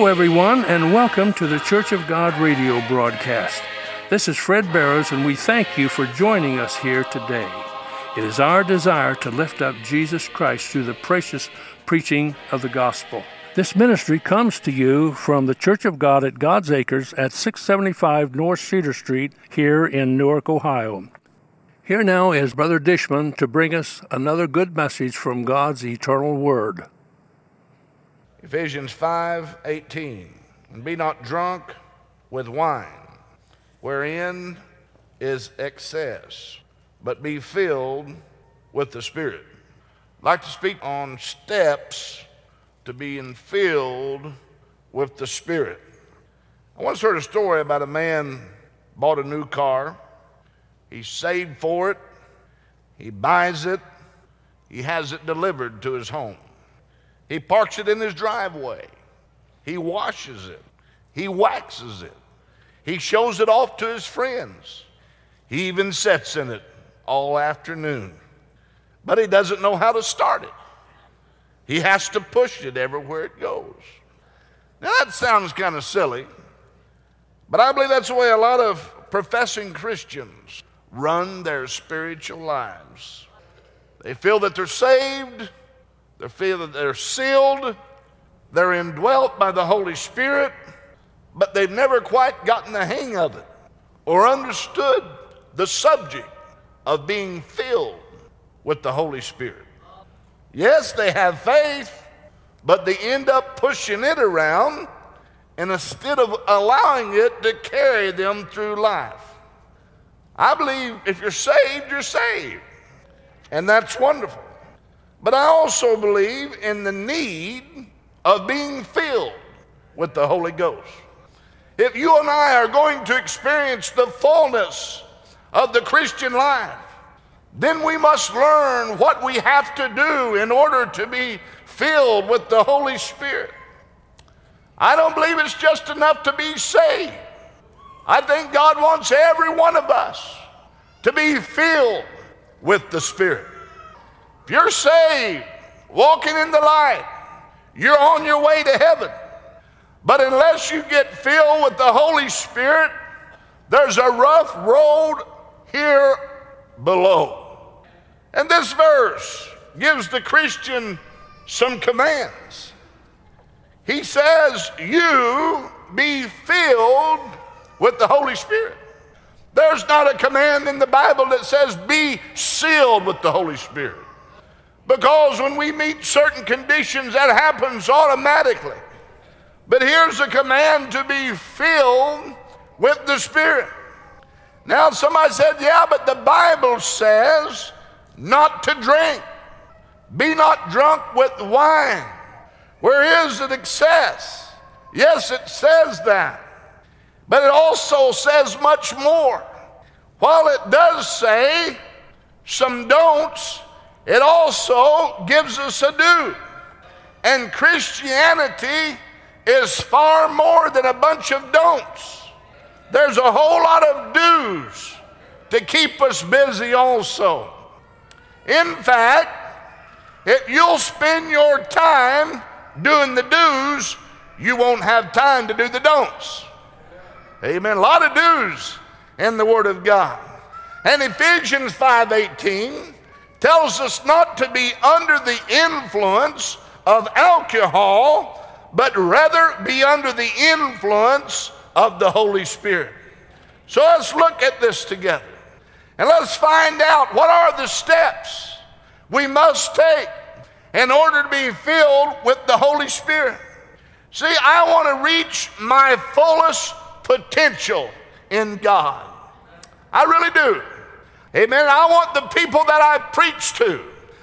everyone, and welcome to the Church of God radio broadcast. This is Fred Barrows, and we thank you for joining us here today. It is our desire to lift up Jesus Christ through the precious preaching of the gospel. This ministry comes to you from the Church of God at God's Acres at 675 North Cedar Street here in Newark, Ohio. Here now is Brother Dishman to bring us another good message from God's eternal Word. Ephesians 5:18, and be not drunk with wine, wherein is excess, but be filled with the Spirit. I'd like to speak on steps to being filled with the Spirit. I once heard a story about a man bought a new car. He saved for it, he buys it, he has it delivered to his home. He parks it in his driveway. He washes it. He waxes it. He shows it off to his friends. He even sits in it all afternoon. But he doesn't know how to start it. He has to push it everywhere it goes. Now that sounds kind of silly, but I believe that's the way a lot of professing Christians run their spiritual lives. They feel that they're saved. They feel that they're sealed, they're indwelt by the Holy Spirit, but they've never quite gotten the hang of it or understood the subject of being filled with the Holy Spirit. Yes, they have faith, but they end up pushing it around and instead of allowing it to carry them through life. I believe if you're saved, you're saved, and that's wonderful. But I also believe in the need of being filled with the Holy Ghost. If you and I are going to experience the fullness of the Christian life, then we must learn what we have to do in order to be filled with the Holy Spirit. I don't believe it's just enough to be saved. I think God wants every one of us to be filled with the Spirit. If you're saved, walking in the light, you're on your way to heaven. But unless you get filled with the Holy Spirit, there's a rough road here below. And this verse gives the Christian some commands. He says, you be filled with the Holy Spirit. There's not a command in the Bible that says be sealed with the Holy Spirit. Because when we meet certain conditions, that happens automatically. But here's a command to be filled with the Spirit. Now somebody said, yeah, but the Bible says not to drink. Be not drunk with wine. Where is it excess? Yes, it says that. But it also says much more. While it does say some don'ts, it also gives us a do. And Christianity is far more than a bunch of don'ts. There's a whole lot of do's to keep us busy also. In fact, if you'll spend your time doing the do's, you won't have time to do the don'ts. Amen. A lot of do's in the Word of God. And Ephesians 5:18 tells us not to be under the influence of alcohol, but rather be under the influence of the Holy Spirit. So let's look at this together. And let's find out what are the steps we must take in order to be filled with the Holy Spirit. See, I want to reach my fullest potential in God. I really do. Amen. I want the people that I preach to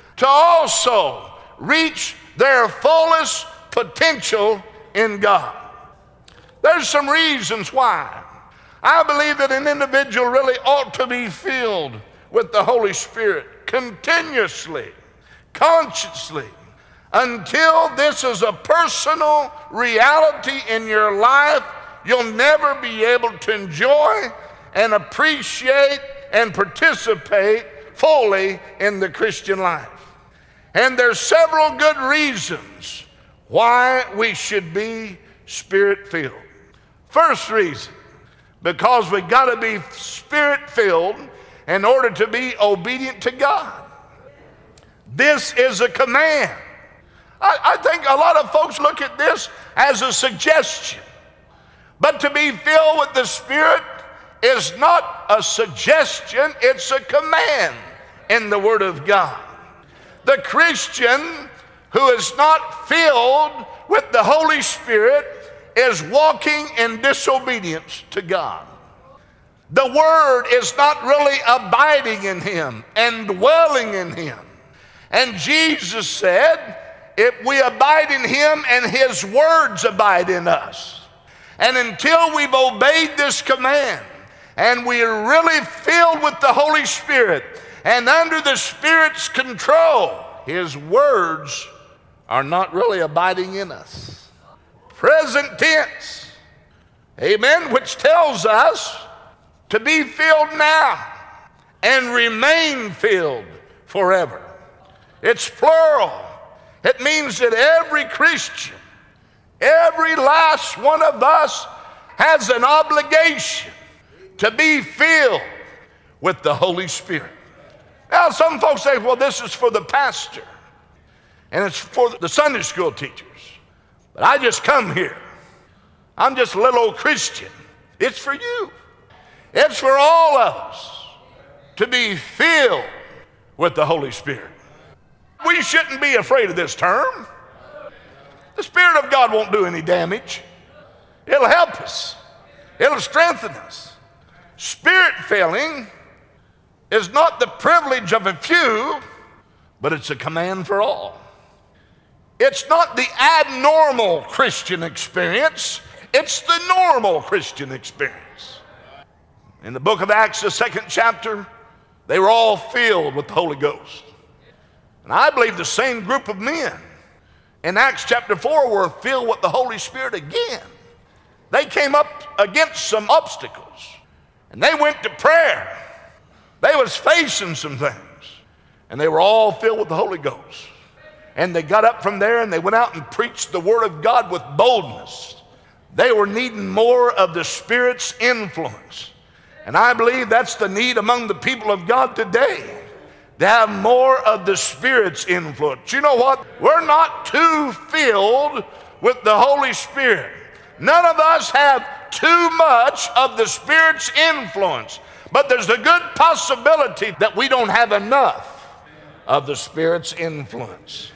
also reach their fullest potential in God. There's some reasons why. I believe that an individual really ought to be filled with the Holy Spirit continuously, consciously, until this is a personal reality in your life. You'll never be able to enjoy and appreciate and participate fully in the Christian life. And there's several good reasons why we should be Spirit-filled. First reason, because we got to be Spirit-filled in order to be obedient to God. This is a command. I think a lot of folks look at this as a suggestion. But to be filled with the Spirit is not a suggestion, it's a command in the Word of God. The Christian who is not filled with the Holy Spirit is walking in disobedience to God. The Word is not really abiding in him and dwelling in him. And Jesus said, if we abide in him and his words abide in us. And until we've obeyed this command and we are really filled with the Holy Spirit and under the Spirit's control, his words are not really abiding in us. Present tense, amen, which tells us to be filled now and remain filled forever. It's plural. It means that every Christian, every last one of us has an obligation to be filled with the Holy Spirit. Now, some folks say, well, this is for the pastor and it's for the Sunday school teachers. But I just come here. I'm just a little old Christian. It's for you. It's for all of us to be filled with the Holy Spirit. We shouldn't be afraid of this term. The Spirit of God won't do any damage. It'll help us. It'll strengthen us. Spirit-filling is not the privilege of a few, but it's a command for all. It's not the abnormal Christian experience. It's the normal Christian experience. In the book of Acts, the 2nd chapter, they were all filled with the Holy Ghost. And I believe the same group of men in Acts chapter 4 were filled with the Holy Spirit again. They came up against some obstacles and they went to prayer. They was facing some things and they were all filled with the Holy Ghost. And they got up from there and they went out and preached the Word of God with boldness. They were needing more of the Spirit's influence. And I believe that's the need among the people of God today, to have more of the Spirit's influence. You know what? We're not too filled with the Holy Spirit. None of us have too much of the Spirit's influence. But there's a good possibility that we don't have enough of the Spirit's influence.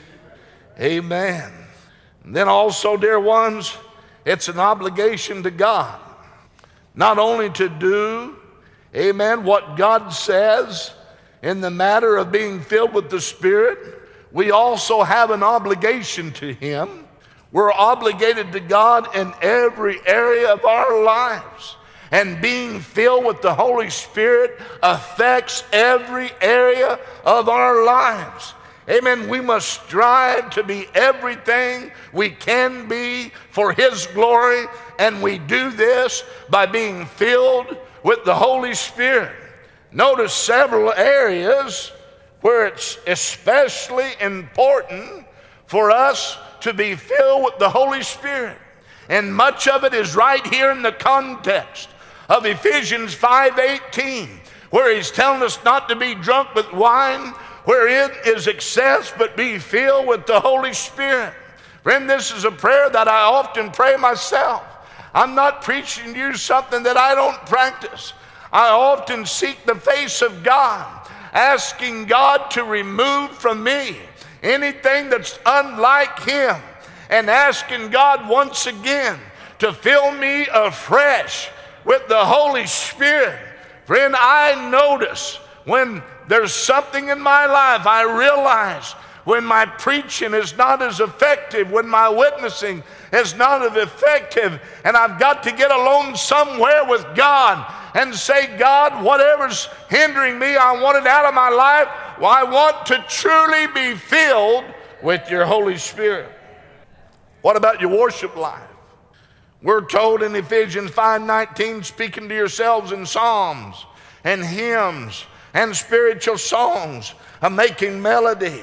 Amen. And then also, dear ones, it's an obligation to God. Not only to do, amen, what God says in the matter of being filled with the Spirit, we also have an obligation to Him. We're obligated to God in every area of our lives. And being filled with the Holy Spirit affects every area of our lives. Amen. We must strive to be everything we can be for His glory. And we do this by being filled with the Holy Spirit. Notice several areas where it's especially important for us to be filled with the Holy Spirit. And much of it is right here in the context of Ephesians 5:18, where he's telling us not to be drunk with wine, wherein is excess, but be filled with the Holy Spirit. Friend, this is a prayer that I often pray myself. I'm not preaching to you something that I don't practice. I often seek the face of God, asking God to remove from me anything that's unlike Him, and asking God once again to fill me afresh with the Holy Spirit. Friend, I notice when there's something in my life, I realize when my preaching is not as effective, when my witnessing is not as effective, and I've got to get alone somewhere with God and say, God, whatever's hindering me, I want it out of my life. Well, I want to truly be filled with your Holy Spirit. What about your worship life? We're told in Ephesians 5:19, speaking to yourselves in psalms and hymns and spiritual songs, making melody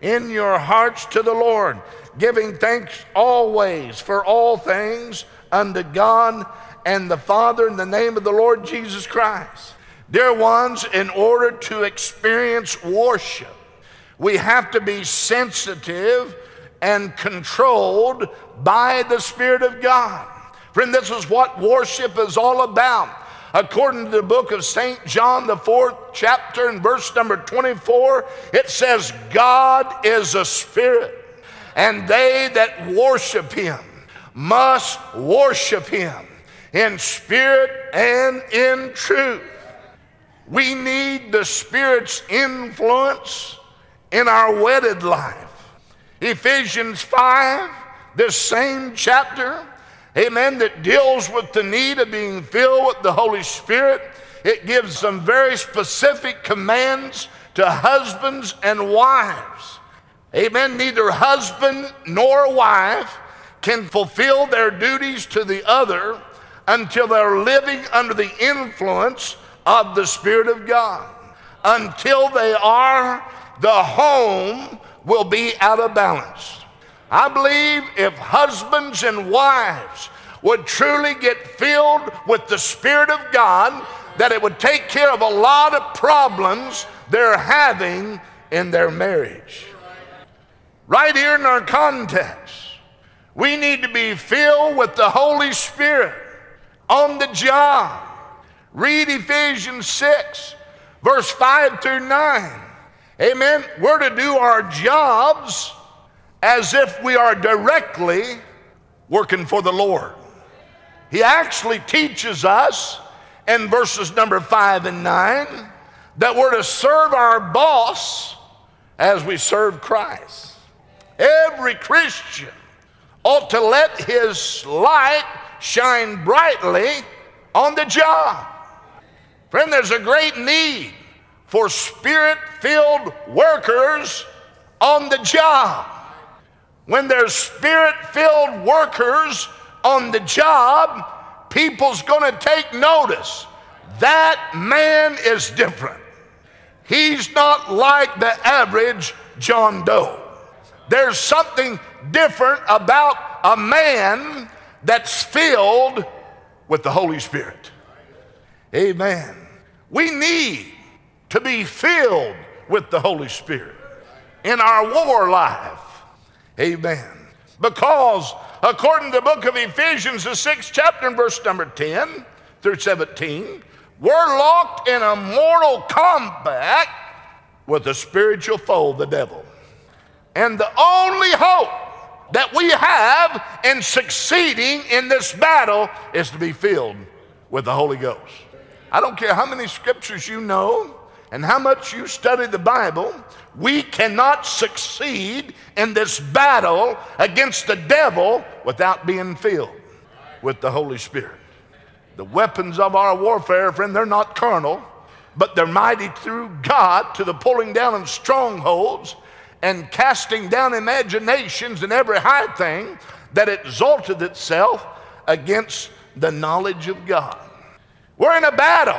in your hearts to the Lord, giving thanks always for all things unto God and the Father in the name of the Lord Jesus Christ. Dear ones, in order to experience worship, we have to be sensitive and controlled by the Spirit of God. Friend, this is what worship is all about. According to the book of St. John, the 4th chapter and verse number 24, it says, God is a spirit, and they that worship him must worship him in spirit and in truth. We need the Spirit's influence in our wedded life. Ephesians 5, this same chapter, amen, that deals with the need of being filled with the Holy Spirit. It gives some very specific commands to husbands and wives. Amen. Neither husband nor wife can fulfill their duties to the other until they're living under the influence of the Spirit of God. Until they are, the home will be out of balance. I believe if husbands and wives would truly get filled with the Spirit of God, that it would take care of a lot of problems they're having in their marriage. Right here in our context, we need to be filled with the Holy Spirit on the job. Read Ephesians 6, verse 5 through 9. Amen. We're to do our jobs as if we are directly working for the Lord. He actually teaches us in verses number 5 and 9 that we're to serve our boss as we serve Christ. Every Christian ought to let his light shine brightly on the job. Friend, there's a great need for Spirit-filled workers on the job. When there's Spirit-filled workers on the job, people's going to take notice. That man is different. He's not like the average John Doe. There's something different about a man that's filled with the Holy Spirit. Amen. We need to be filled with the Holy Spirit in our war life. Amen. Because according to the book of Ephesians, the 6th chapter and verse number 10 through 17, we're locked in a mortal combat with the spiritual foe, the devil. And the only hope that we have in succeeding in this battle is to be filled with the Holy Ghost. I don't care how many scriptures you know and how much you study the Bible, we cannot succeed in this battle against the devil without being filled with the Holy Spirit. The weapons of our warfare, friend, they're not carnal, but they're mighty through God to the pulling down of strongholds and casting down imaginations and every high thing that exalted itself against the knowledge of God. We're in a battle.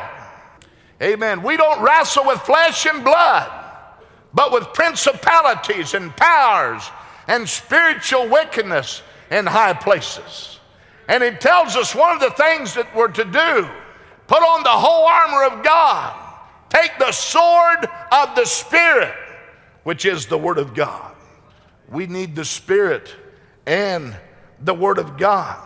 Amen. We don't wrestle with flesh and blood, but with principalities and powers and spiritual wickedness in high places. And it tells us one of the things that we're to do, put on the whole armor of God, take the sword of the Spirit, which is the Word of God. We need the Spirit and the Word of God.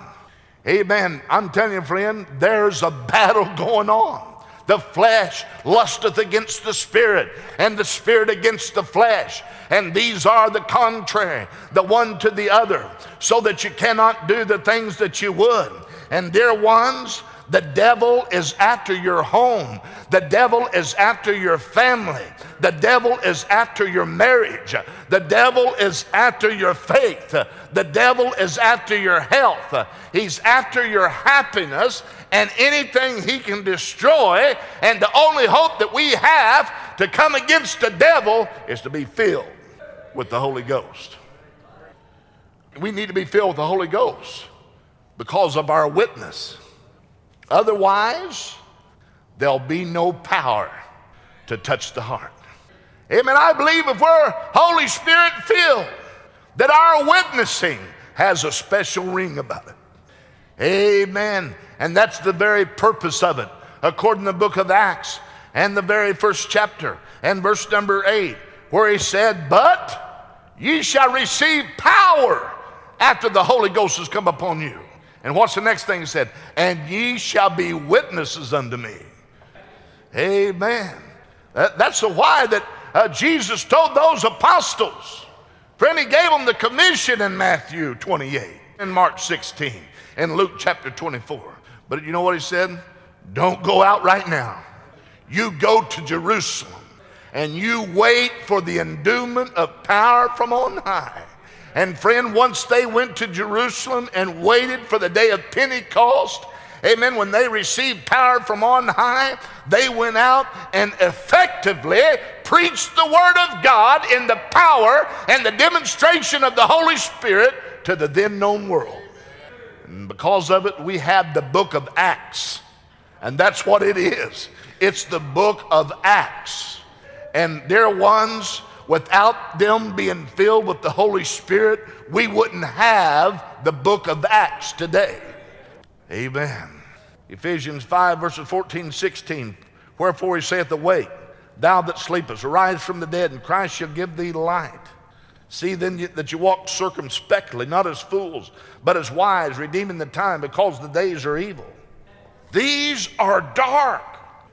Amen. I'm telling you, friend, there's a battle going on. The flesh lusteth against the Spirit, and the Spirit against the flesh. And these are the contrary, the one to the other, so that you cannot do the things that you would. And dear ones, the devil is after your home. The devil is after your family. The devil is after your marriage. The devil is after your faith. The devil is after your health. He's after your happiness and anything he can destroy. And the only hope that we have to come against the devil is to be filled with the Holy Ghost. We need to be filled with the Holy Ghost because of our witness. Otherwise, there'll be no power to touch the heart. Amen. I believe if we're Holy Spirit filled, that our witnessing has a special ring about it. Amen. And that's the very purpose of it. According to the book of Acts and the very first chapter and verse number 8, where he said, but ye shall receive power after the Holy Ghost has come upon you. And what's the next thing he said? And ye shall be witnesses unto me. Amen. That's the why that Jesus told those apostles. Friend, he gave them the commission in Matthew 28, in Mark 16, and Luke chapter 24. But you know what he said? Don't go out right now. You go to Jerusalem and you wait for the endowment of power from on high. And friend, once they went to Jerusalem and waited for the day of Pentecost, amen, when they received power from on high, they went out and effectively preached the word of God in the power and the demonstration of the Holy Spirit to the then known world. And because of it, we have the book of Acts. And that's what it is. It's the book of Acts. And dear ones, without them being filled with the Holy Spirit, we wouldn't have the book of Acts today. Amen. Ephesians 5 verses 14 and 16. Wherefore he saith, awake, thou that sleepest, arise from the dead, and Christ shall give thee light. See then that you walk circumspectly, not as fools, but as wise, redeeming the time, because the days are evil. These are dark,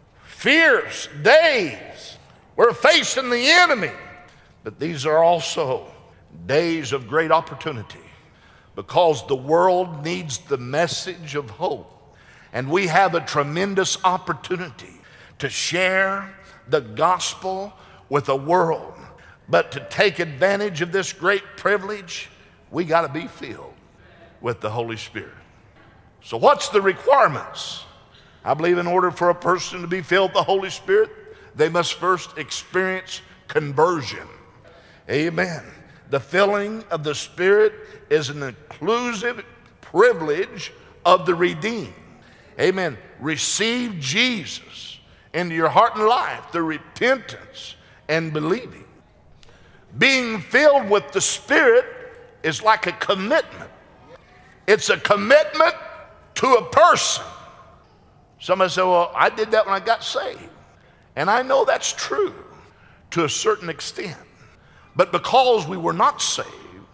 fierce days. We're facing the enemy. But these are also days of great opportunity, because the world needs the message of hope. And we have a tremendous opportunity to share the gospel with the world. But to take advantage of this great privilege, we got to be filled with the Holy Spirit. So what's the requirements? I believe in order for a person to be filled with the Holy Spirit, they must first experience conversion. Amen. The filling of the Spirit is an inclusive privilege of the redeemed. Amen. Receive Jesus into your heart and life through repentance and believing. Being filled with the Spirit is like a commitment. It's a commitment to a person. Somebody say, well, I did that when I got saved. And I know that's true to a certain extent. But because we were not saved,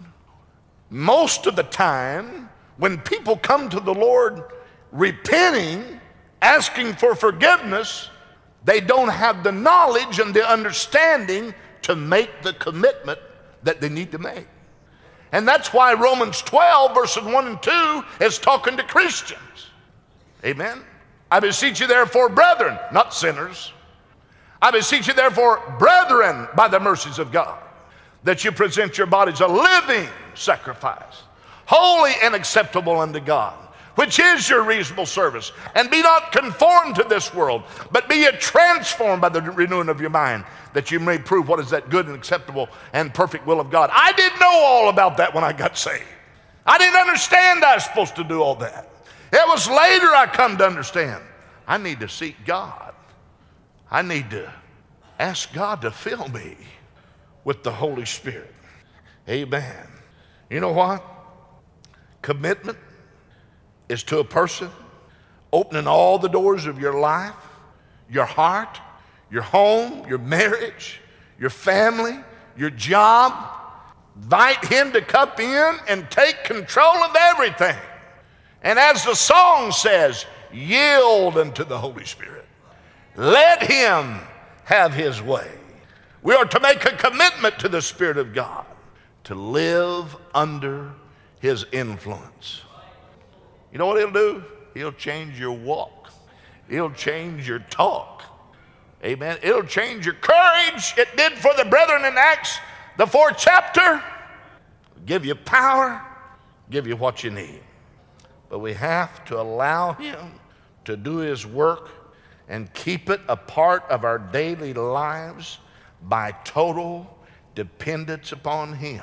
most of the time when people come to the Lord repenting, asking for forgiveness, they don't have the knowledge and the understanding to make the commitment that they need to make. And that's why Romans 12 verses 1 and 2 is talking to Christians. Amen. I beseech you therefore, brethren, not sinners. I beseech you therefore, brethren, by the mercies of God, that you present your bodies a living sacrifice, holy and acceptable unto God, which is your reasonable service. And be not conformed to this world, but be ye transformed by the renewing of your mind, that you may prove what is that good and acceptable and perfect will of God. I didn't know all about that when I got saved. I didn't understand I was supposed to do all that. It was later I come to understand. I need to seek God. I need to ask God to fill me with the Holy Spirit. Amen. You know what? Commitment is to a person opening all the doors of your life, your heart, your home, your marriage, your family, your job. Invite him to come in and take control of everything. And as the song says, yield unto the Holy Spirit. Let him have his way. We are to make a commitment to the Spirit of God, to live under his influence. You know what he'll do? He'll change your walk. He'll change your talk. Amen. It'll change your courage. It did for the brethren in Acts, the 4th chapter. Give you power, give you what you need. But we have to allow him to do his work and keep it a part of our daily lives by total dependence upon him.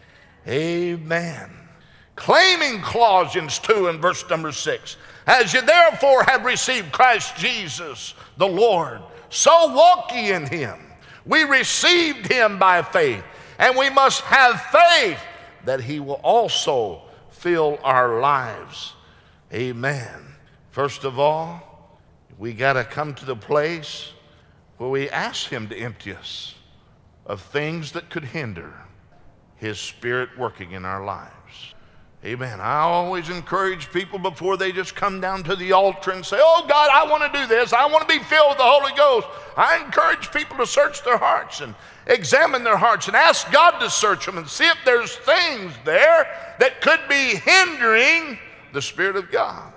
Amen. Claiming Colossians 2 and verse number 6. As you therefore have received Christ Jesus the Lord, so walk ye in him, We received him by faith, and we must have faith that he will also fill our lives. Amen. First of all, we got to come to the place where we ask him to empty us of things that could hinder his Spirit working in our lives. Amen. I always encourage people before they just come down to the altar and say, oh God, I want to do this. I want to be filled with the Holy Ghost. I encourage people to search their hearts and examine their hearts and ask God to search them and see if there's things there that could be hindering the Spirit of God.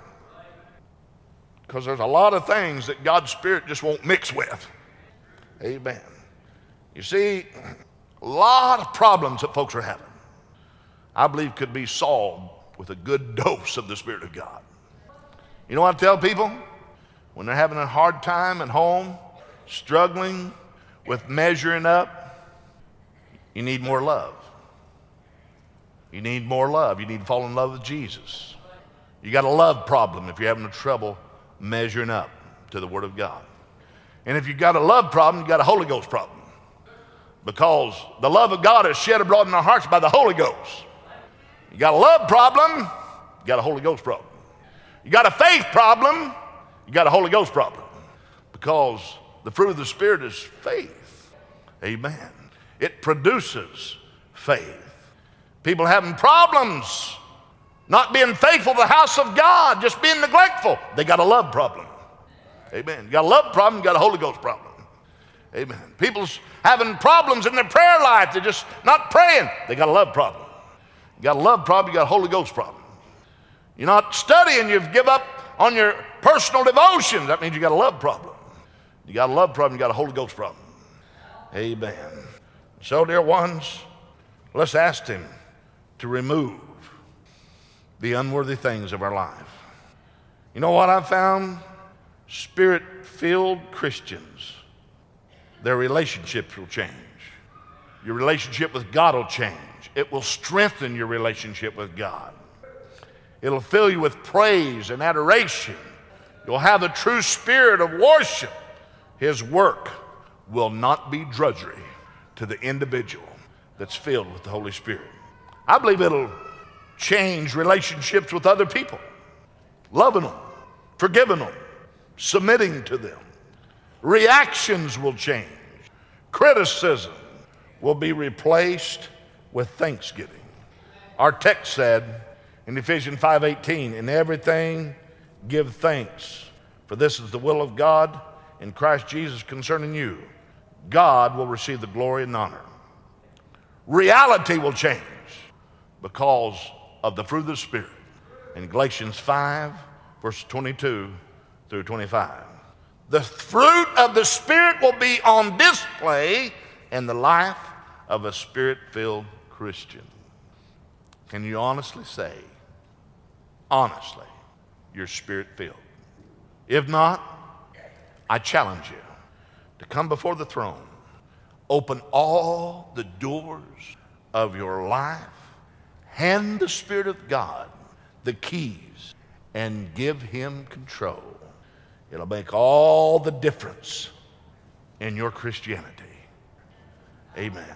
Because there's a lot of things that God's Spirit just won't mix with. Amen. You see, a lot of problems that folks are having, I believe, could be solved with a good dose of the Spirit of God. You know what I tell people? When they're having a hard time at home, struggling with measuring up, you need more love. You need more love. You need to fall in love with Jesus. You got a love problem if you're having trouble measuring up to the Word of God. And if you've got a love problem, you've got a Holy Ghost problem. Because the love of God is shed abroad in our hearts by the Holy Ghost. You got a love problem, you got a Holy Ghost problem. You got a faith problem, you got a Holy Ghost problem. Because the fruit of the Spirit is faith. Amen. It produces faith. People having problems, not being faithful to the house of God, just being neglectful, they got a love problem. Amen. You got a love problem, you got a Holy Ghost problem. Amen. People's having problems in their prayer life, they're just not praying, they got a love problem. You got a love problem, you got a Holy Ghost problem. You're not studying, you've given up on your personal devotions, that means you got a love problem. You got a love problem, you got a Holy Ghost problem. Amen. So, dear ones, let's ask him to remove the unworthy things of our life. You know what I've found? Spirit-filled Christians, their relationships will change. Your relationship with God will change. It will strengthen your relationship with God. It'll fill you with praise and adoration. You'll have a true spirit of worship. His work will not be drudgery to the individual that's filled with the Holy Spirit. I believe it'll change relationships with other people, loving them, forgiving them, submitting to them. Reactions will change. Criticism will be replaced with thanksgiving. Our text said in Ephesians 5:18, in everything give thanks, for this is the will of God in Christ Jesus concerning you. God will receive the glory and honor. Reality will change because of the fruit of the Spirit in Galatians 5, verse 22 through 25. The fruit of the Spirit will be on display in the life of a Spirit-filled Christian. Can you honestly say, honestly, you're Spirit-filled? If not, I challenge you to come before the throne, open all the doors of your life, hand the Spirit of God the keys, and give him control. It'll make all the difference in your Christianity. Amen.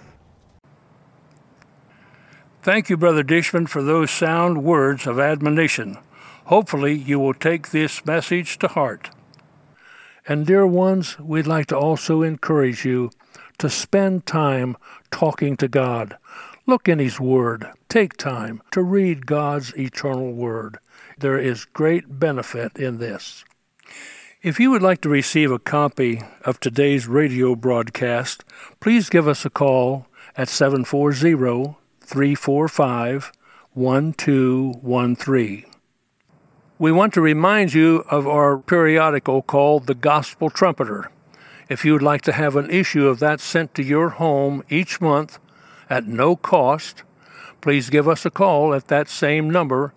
Thank you, Brother Dishman, for those sound words of admonition. Hopefully, you will take this message to heart. And dear ones, we'd like to also encourage you to spend time talking to God. Look in His Word. Take time to read God's eternal Word. There is great benefit in this. If you would like to receive a copy of today's radio broadcast, please give us a call at 740-345-1213. We want to remind you of our periodical called The Gospel Trumpeter. If you would like to have an issue of that sent to your home each month at no cost, please give us a call at that same number,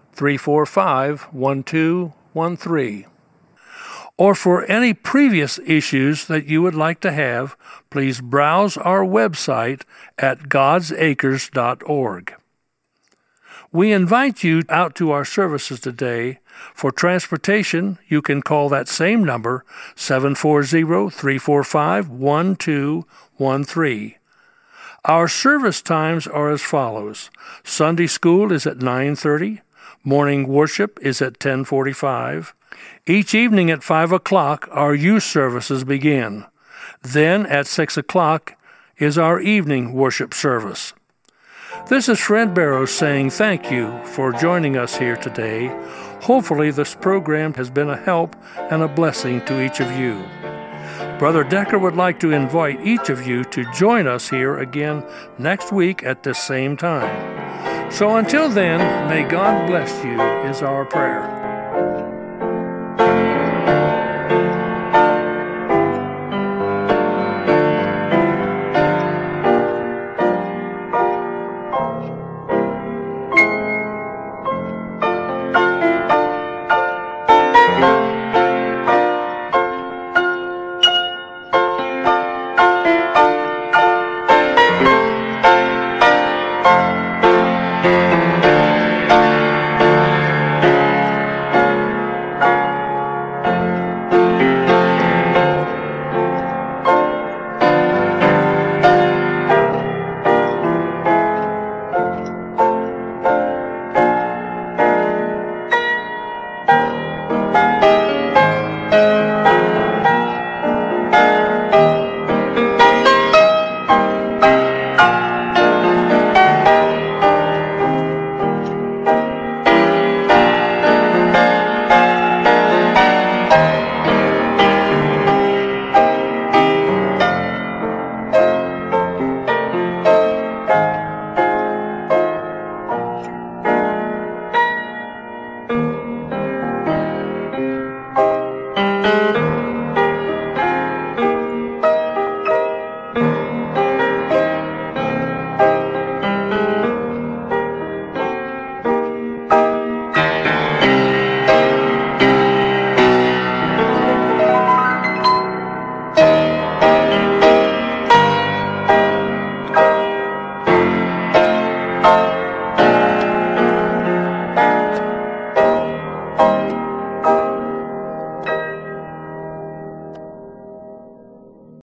345-1213. Or for any previous issues that you would like to have, please browse our website at godsacres.org. We invite you out to our services today. For transportation, you can call that same number, 740-345-1213. Our service times are as follows. Sunday school is at 9:30. Morning worship is at 10:45. Each evening at 5 o'clock, our youth services begin. Then at 6 o'clock is our evening worship service. This is Fred Barrows saying thank you for joining us here today. Hopefully this program has been a help and a blessing to each of you. Brother Decker would like to invite each of you to join us here again next week at this same time. So until then, may God bless you is our prayer.